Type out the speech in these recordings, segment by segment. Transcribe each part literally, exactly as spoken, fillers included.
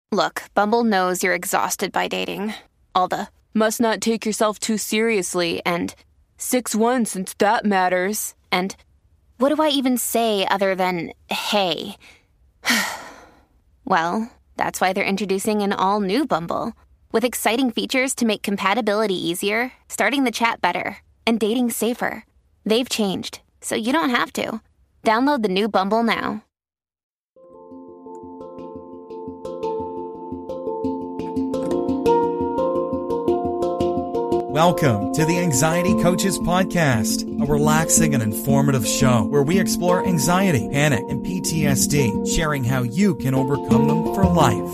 Look, Bumble knows you're exhausted by dating. All the, must not take yourself too seriously, and six one since that matters. And what do I even say other than, hey? Well, that's why they're introducing an all-new Bumble, with exciting features to make compatibility easier, starting the chat better, and dating safer. They've changed, so you don't have to. Download the new Bumble now. Welcome to the Anxiety Coaches Podcast, a relaxing and informative show where we explore anxiety, panic, and P T S D, sharing how you can overcome them for life.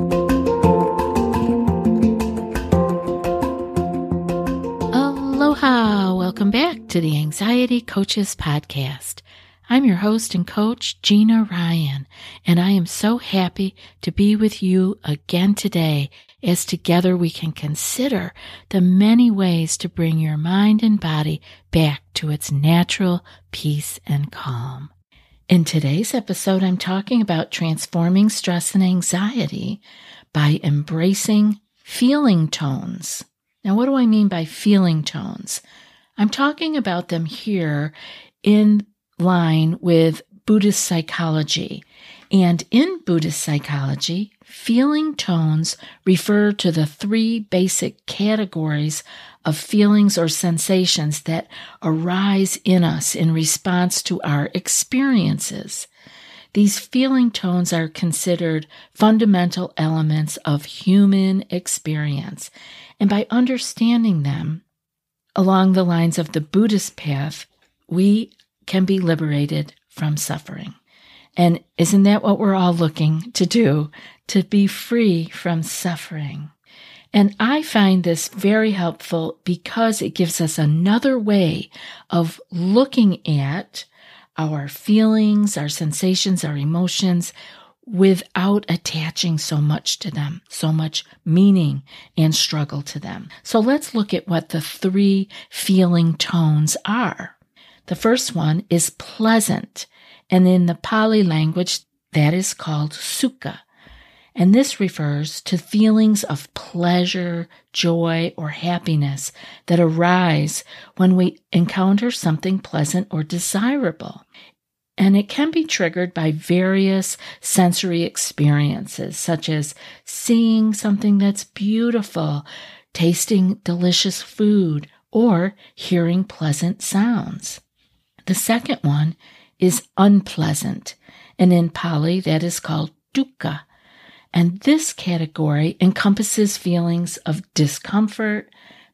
Aloha! Welcome back to the Anxiety Coaches Podcast. I'm your host and coach, Gina Ryan, and I am so happy to be with you again today as together we can consider the many ways to bring your mind and body back to its natural peace and calm. In today's episode, I'm talking about transforming stress and anxiety by embracing feeling tones. Now, what do I mean by feeling tones? I'm talking about them here in line with Buddhist psychology. And in Buddhist psychology, feeling tones refer to the three basic categories of feelings or sensations that arise in us in response to our experiences. These feeling tones are considered fundamental elements of human experience. And by understanding them along the lines of the Buddhist path, we can be liberated from suffering. And isn't that what we're all looking to do? To be free from suffering. And I find this very helpful because it gives us another way of looking at our feelings, our sensations, our emotions, without attaching so much to them, so much meaning and struggle to them. So let's look at what the three feeling tones are. The first one is pleasant, and in the Pali language, that is called sukha. And this refers to feelings of pleasure, joy, or happiness that arise when we encounter something pleasant or desirable. And it can be triggered by various sensory experiences, such as seeing something that's beautiful, tasting delicious food, or hearing pleasant sounds. The second one is unpleasant, and in Pali that is called dukkha. And this category encompasses feelings of discomfort,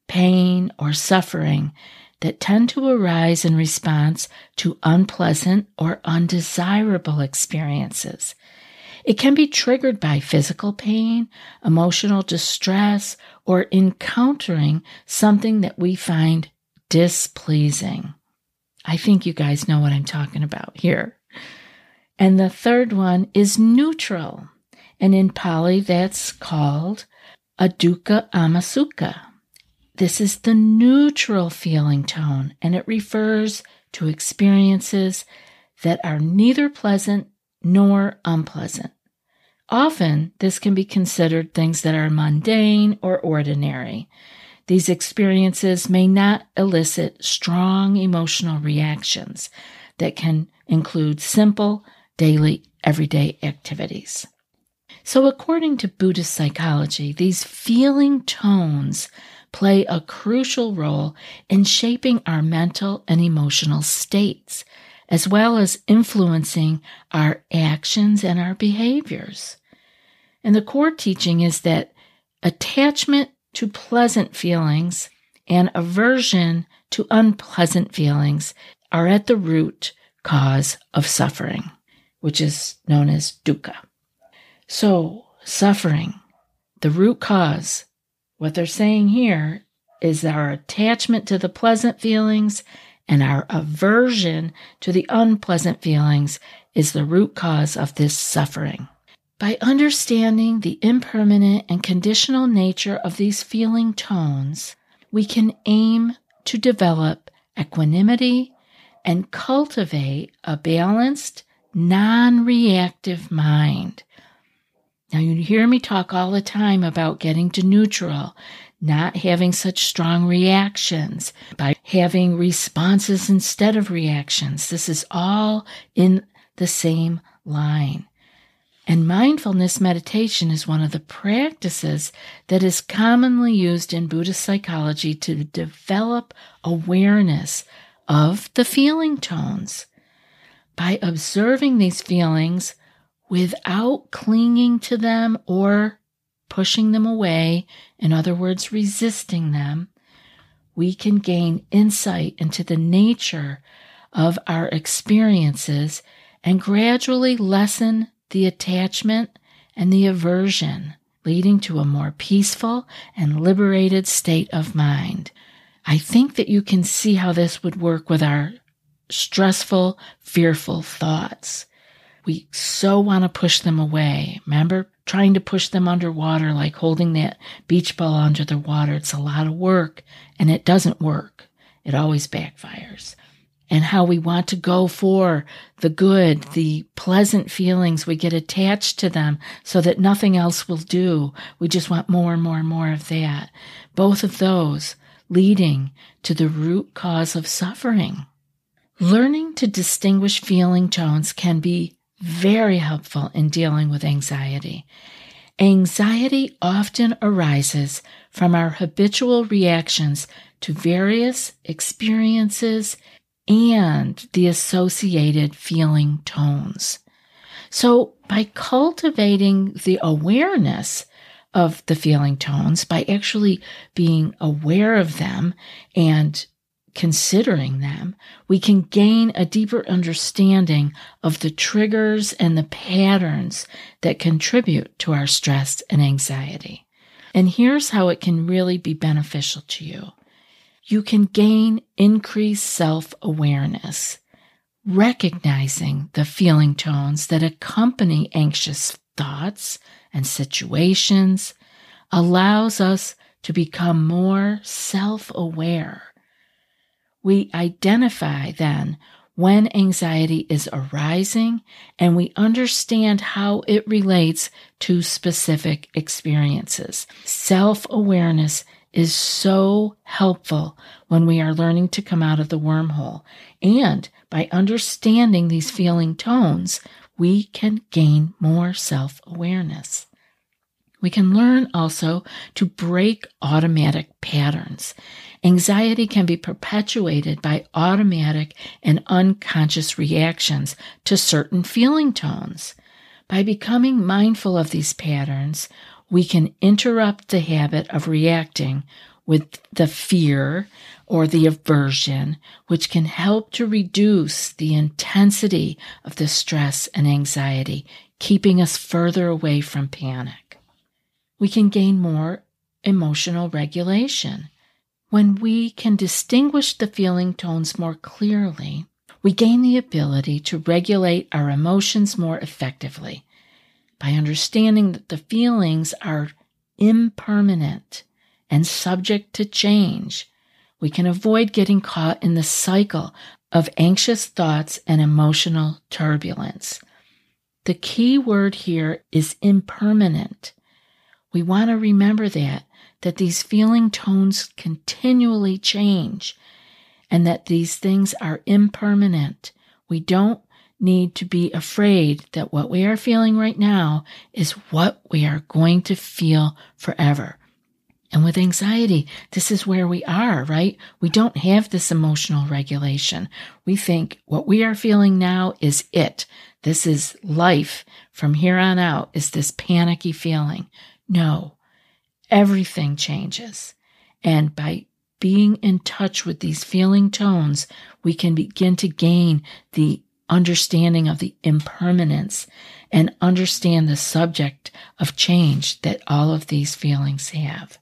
pain, or suffering that tend to arise in response to unpleasant or undesirable experiences. It can be triggered by physical pain, emotional distress, or encountering something that we find displeasing. I think you guys know what I'm talking about here. And the third one is neutral. And in Pali, that's called adukkha amasukha. This is the neutral feeling tone, and it refers to experiences that are neither pleasant nor unpleasant. Often, this can be considered things that are mundane or ordinary. These experiences may not elicit strong emotional reactions that can include simple, daily, everyday activities. So according to Buddhist psychology, these feeling tones play a crucial role in shaping our mental and emotional states, as well as influencing our actions and our behaviors. And the core teaching is that attachment to pleasant feelings and aversion to unpleasant feelings are at the root cause of suffering, which is known as dukkha. So, suffering, the root cause, what they're saying here is our attachment to the pleasant feelings and our aversion to the unpleasant feelings is the root cause of this suffering. By understanding the impermanent and conditional nature of these feeling tones, we can aim to develop equanimity and cultivate a balanced, non-reactive mind. Now, you hear me talk all the time about getting to neutral, not having such strong reactions, by having responses instead of reactions. This is all in the same line. And mindfulness meditation is one of the practices that is commonly used in Buddhist psychology to develop awareness of the feeling tones. By observing these feelings without clinging to them or pushing them away, in other words, resisting them, we can gain insight into the nature of our experiences and gradually lessen the attachment and the aversion, leading to a more peaceful and liberated state of mind. I think that you can see how this would work with our stressful, fearful thoughts. We so want to push them away. Remember, trying to push them underwater, like holding that beach ball under the water. It's a lot of work, and it doesn't work. It always backfires. And how we want to go for the good, the pleasant feelings. We get attached to them so that nothing else will do. We just want more and more and more of that. Both of those leading to the root cause of suffering. Learning to distinguish feeling tones can be very helpful in dealing with anxiety. Anxiety often arises from our habitual reactions to various experiences and the associated feeling tones. So by cultivating the awareness of the feeling tones, by actually being aware of them and considering them, we can gain a deeper understanding of the triggers and the patterns that contribute to our stress and anxiety. And here's how it can really be beneficial to you. You can gain increased self-awareness, recognizing the feeling tones that accompany anxious thoughts and situations allows us to become more self-aware. We identify then when anxiety is arising, and we understand how it relates to specific experiences. Self-awareness is so helpful when we are learning to come out of the wormhole. And by understanding these feeling tones, we can gain more self-awareness. We can learn also to break automatic patterns. Anxiety can be perpetuated by automatic and unconscious reactions to certain feeling tones. By becoming mindful of these patterns, we can interrupt the habit of reacting with the fear or the aversion, which can help to reduce the intensity of the stress and anxiety, keeping us further away from panic. We can gain more emotional regulation. When we can distinguish the feeling tones more clearly, we gain the ability to regulate our emotions more effectively. By understanding that the feelings are impermanent and subject to change, we can avoid getting caught in the cycle of anxious thoughts and emotional turbulence. The key word here is impermanent. We want to remember that, that these feeling tones continually change and that these things are impermanent. We don't need to be afraid that what we are feeling right now is what we are going to feel forever. And with anxiety, this is where we are, right? We don't have this emotional regulation. We think what we are feeling now is it. This is life. From here on out is this panicky feeling. No, everything changes. And by being in touch with these feeling tones, we can begin to gain the understanding of the impermanence and understand the subject of change that all of these feelings have.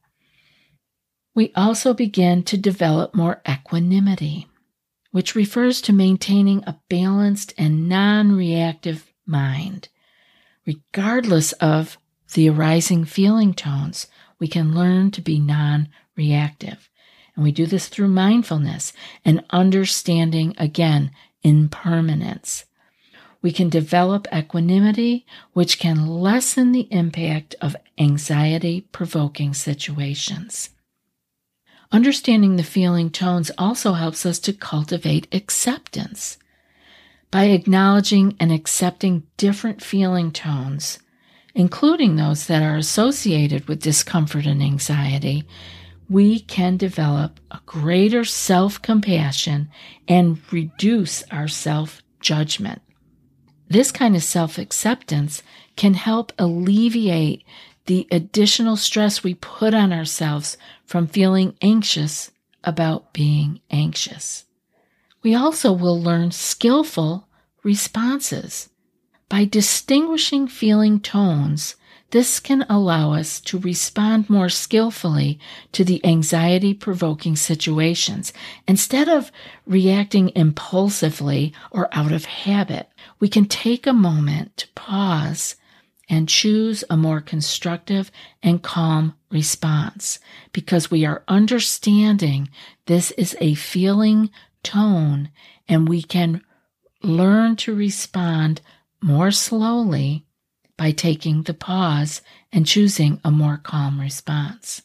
We also begin to develop more equanimity, which refers to maintaining a balanced and non-reactive mind. Regardless of the arising feeling tones, we can learn to be non-reactive. And we do this through mindfulness and understanding, again, impermanence. we can develop equanimity, which can lessen the impact of anxiety-provoking situations. Understanding the feeling tones also helps us to cultivate acceptance. By acknowledging and accepting different feeling tones, including those that are associated with discomfort and anxiety, we can develop a greater self-compassion and reduce our self-judgment. This kind of self-acceptance can help alleviate the additional stress we put on ourselves from feeling anxious about being anxious. We also will learn skillful responses. By distinguishing feeling tones, this can allow us to respond more skillfully to the anxiety-provoking situations. Instead of reacting impulsively or out of habit, we can take a moment to pause and choose a more constructive and calm response, because we are understanding this is a feeling tone, and we can learn to respond more slowly by taking the pause and choosing a more calm response.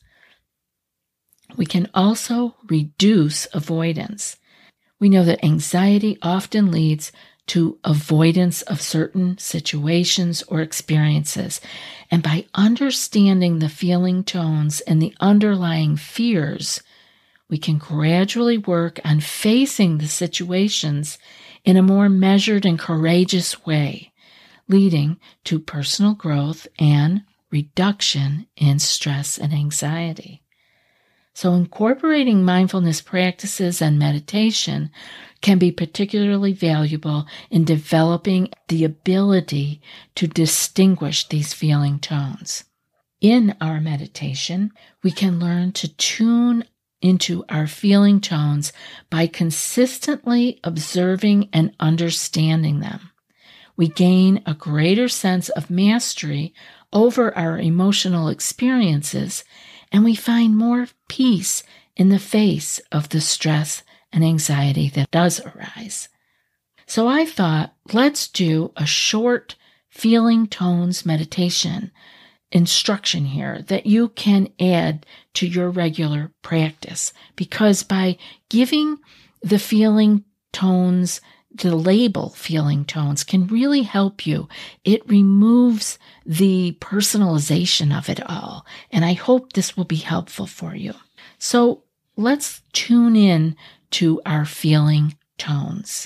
We can also reduce avoidance. We know that anxiety often leads to avoidance of certain situations or experiences, and by understanding the feeling tones and the underlying fears, we can gradually work on facing the situations in a more measured and courageous way, leading to personal growth and reduction in stress and anxiety. So incorporating mindfulness practices and meditation can be particularly valuable in developing the ability to distinguish these feeling tones. In our meditation, we can learn to tune into our feeling tones by consistently observing and understanding them. We gain a greater sense of mastery over our emotional experiences, and we find more peace in the face of the stress and anxiety that does arise. So I thought, let's do a short feeling tones meditation instruction here that you can add to your regular practice, because by giving the feeling tones, the label feeling tones can really help you. It removes the personalization of it all, and I hope this will be helpful for you. So let's tune in to our feeling tones.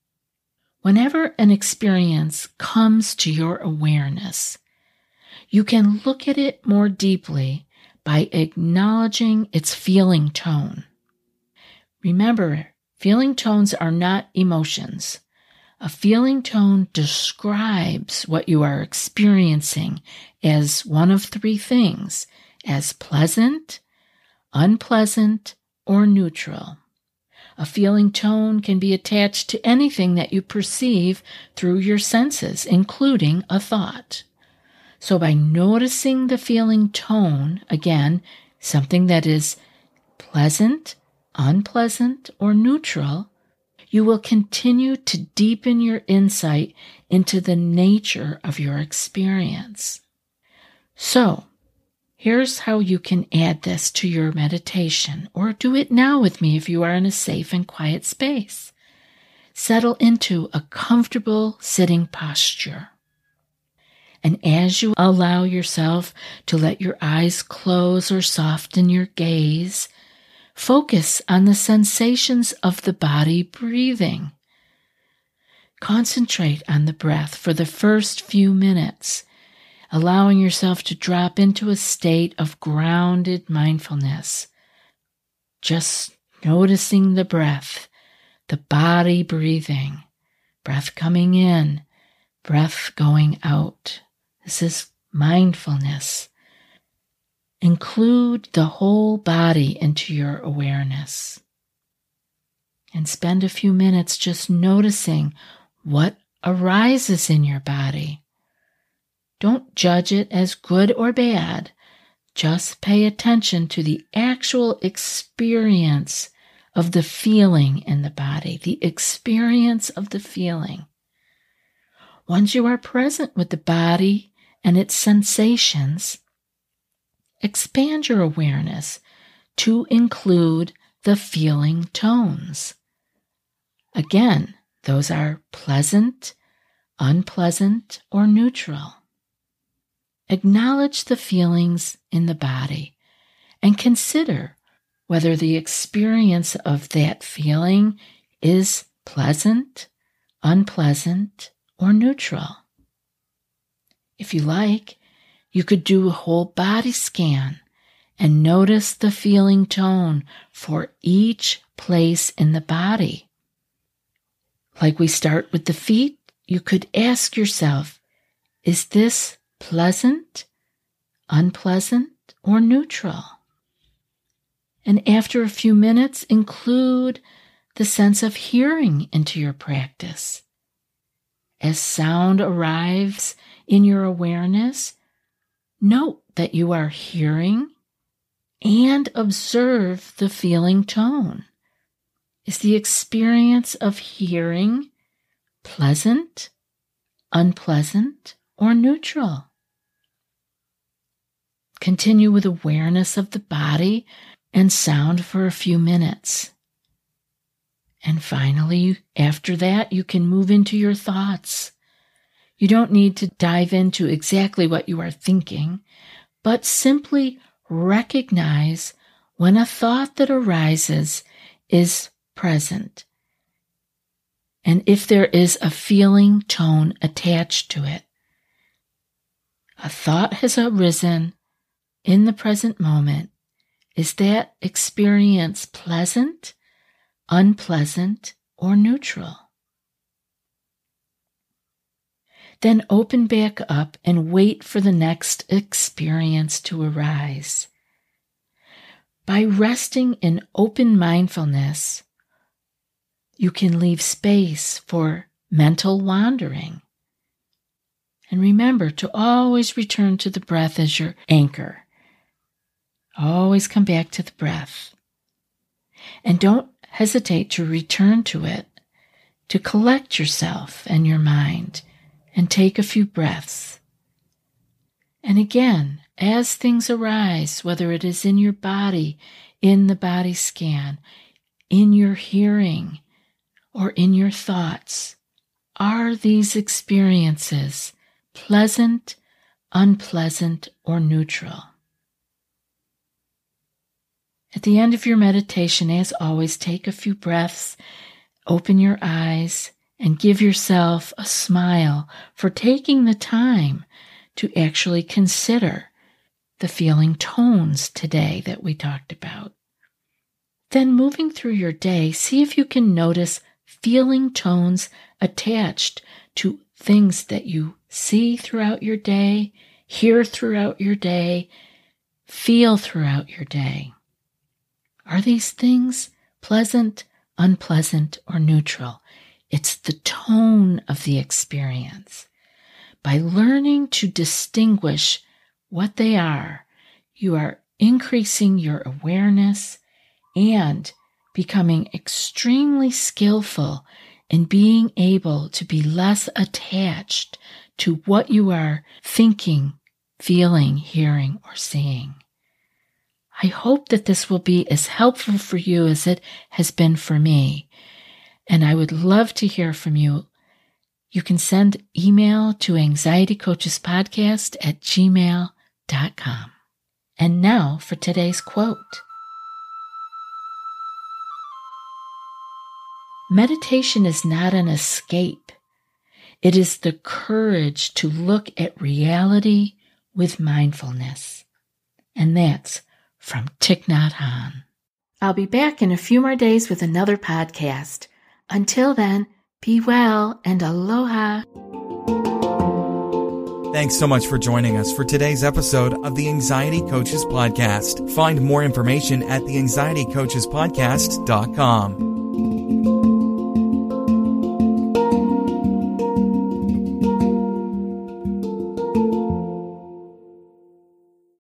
Whenever an experience comes to your awareness, you can look at it more deeply by acknowledging its feeling tone. Remember, feeling tones are not emotions. A feeling tone describes what you are experiencing as one of three things, as pleasant, unpleasant, or neutral. A feeling tone can be attached to anything that you perceive through your senses, including a thought. So by noticing the feeling tone, again, something that is pleasant, unpleasant, or neutral, you will continue to deepen your insight into the nature of your experience. So, here's how you can add this to your meditation, or do it now with me if you are in a safe and quiet space. Settle into a comfortable sitting posture. And as you allow yourself to let your eyes close or soften your gaze, focus on the sensations of the body breathing. Concentrate on the breath for the first few minutes, allowing yourself to drop into a state of grounded mindfulness. Just noticing the breath, the body breathing, breath coming in, breath going out. This is mindfulness. Include the whole body into your awareness. And spend a few minutes just noticing what arises in your body. Don't judge it as good or bad. Just pay attention to the actual experience of the feeling in the body, the experience of the feeling. once you are present with the body and its sensations, expand your awareness to include the feeling tones. Again, those are pleasant, unpleasant, or neutral. Acknowledge the feelings in the body and consider whether the experience of that feeling is pleasant, unpleasant, or neutral. If you like, you could do a whole body scan and notice the feeling tone for each place in the body. Like we start with the feet, you could ask yourself, is this pleasant, unpleasant, or neutral? And after a few minutes, include the sense of hearing into your practice. As sound arrives in your awareness, note that you are hearing and observe the feeling tone. Is the experience of hearing pleasant, unpleasant, or neutral? Continue with awareness of the body and sound for a few minutes. And finally, after that, you can move into your thoughts. You don't need to dive into exactly what you are thinking, but simply recognize when a thought that arises is present, and if there is a feeling tone attached to it. A thought has arisen in the present moment. Is that experience pleasant, unpleasant, or neutral? Then open back up and wait for the next experience to arise. By resting in open mindfulness, you can leave space for mental wandering. And remember to always return to the breath as your anchor. Always come back to the breath. And don't hesitate to return to it, to collect yourself and your mind, and take a few breaths. And again, as things arise, whether it is in your body, in the body scan, in your hearing, or in your thoughts, are these experiences pleasant, unpleasant, or neutral? At the end of your meditation, as always, take a few breaths, open your eyes, and give yourself a smile for taking the time to actually consider the feeling tones today that we talked about. Then moving through your day, see if you can notice feeling tones attached to things that you see throughout your day, hear throughout your day, feel throughout your day. Are these things pleasant, unpleasant, or neutral? It's the tone of the experience. By learning to distinguish what they are, you are increasing your awareness and becoming extremely skillful in being able to be less attached to what you are thinking, feeling, hearing, or seeing. I hope that this will be as helpful for you as it has been for me, and I would love to hear from you. You can send email to anxiety coaches podcast at gmail dot com. And now for today's quote. Meditation is not an escape. It is the courage to look at reality with mindfulness. And that's from Thich Nhat Hanh. I'll be back in a few more days with another podcast. Until then, be well and aloha. Thanks so much for joining us for today's episode of the Anxiety Coaches Podcast. Find more information at the anxiety coaches podcast dot com.